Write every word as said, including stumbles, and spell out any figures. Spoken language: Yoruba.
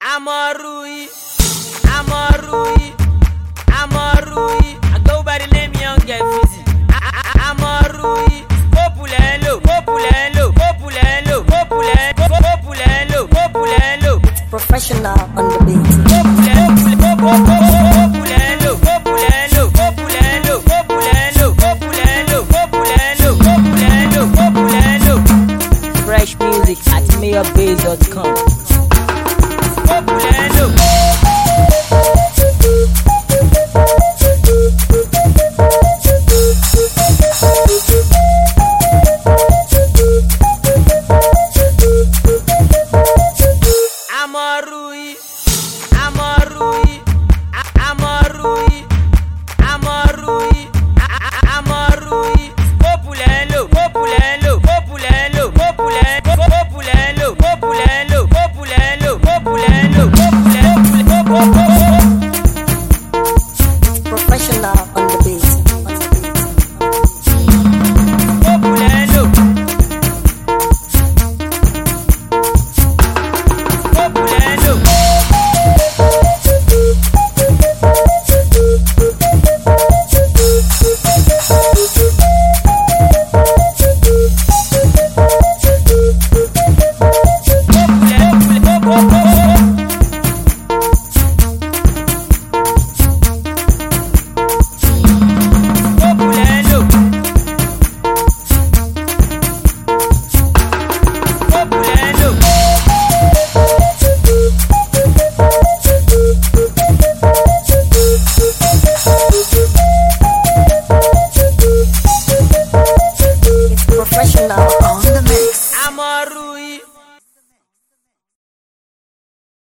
I'm a Rui, I'm a Rui, I'm a Rui. I go by the name Young Get Fizzy. I'm a Rui, Populelo, Populelo, Populelo, Populelo, Populelo, Populelo. Professional on the beat. Populelo, Populelo, Populelo, Populelo, Populelo, Populelo, Populelo, Populelo, Populelo. Fresh music at mayorbase dot com. Populelo. I'm a Rui.